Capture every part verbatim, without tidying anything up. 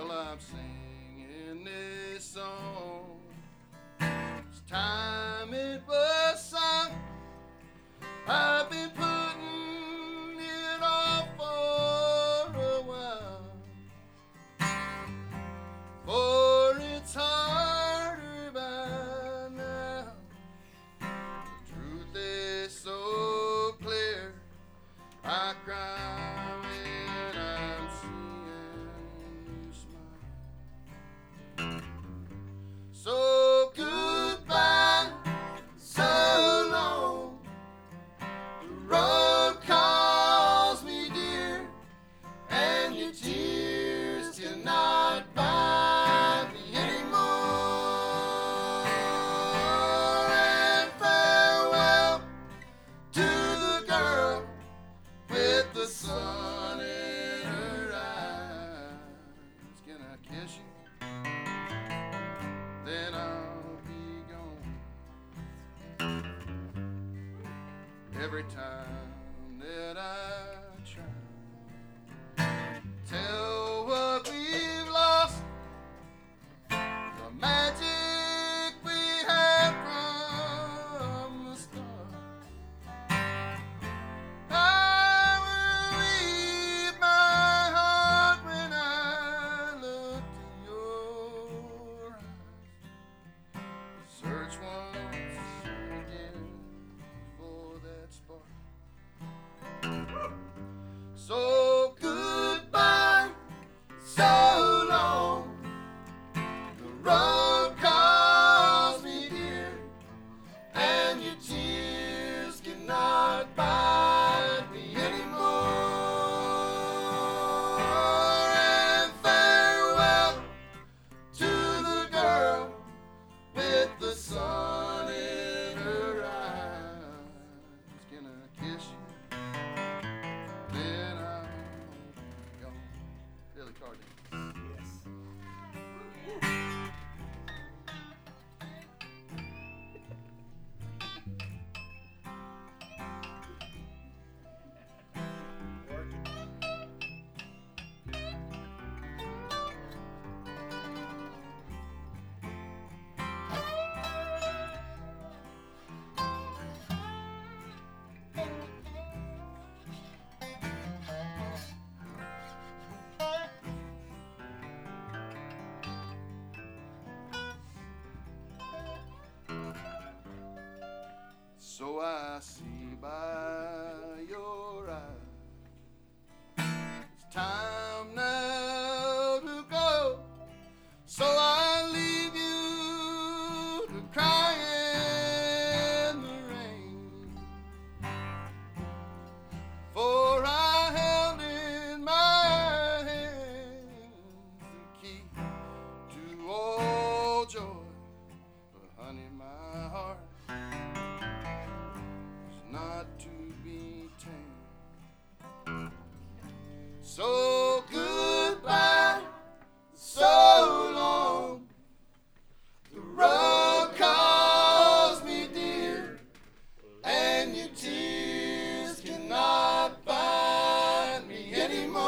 Well, I'm singing this song. It's time it was sung. I've been putting it off for a while, for it's harder by now. The truth is so clear, I cry when I'm seeing you smile. So goodbye, so long. The road calls me dear, and your tears cannot buy me anymore. And farewell to the girl with the sun in her eyes. Can I kiss you? Then I'll be gone. Every time that I try, tell what we've lost, the magic we had from the start. I will leave my heart when I look in your eyes. Search once again for that spark. So goodbye, so long. The road calls me dear, and your tears cannot buy me anymore. And farewell to the girl with the sun in her eyes. Can I kiss you? Then I'll be gone. Billy Carden. So I see by your eyes, it's time now to go. So I leave you to cry in the rain. For I held in my hands the key to all joy. But honey, my heart not to be tamed. So goodbye, so long. The road calls me dear, and your tears cannot bind me anymore.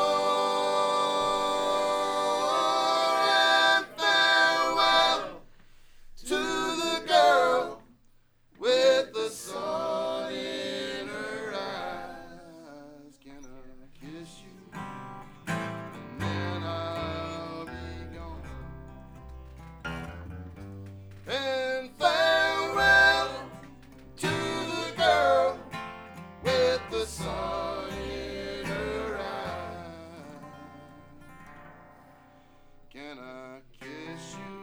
And farewell to the girl with the sun in her eyes. Can I kiss you? And then I'll be gone. And farewell to the girl with the sun in her eyes. Can I kiss you?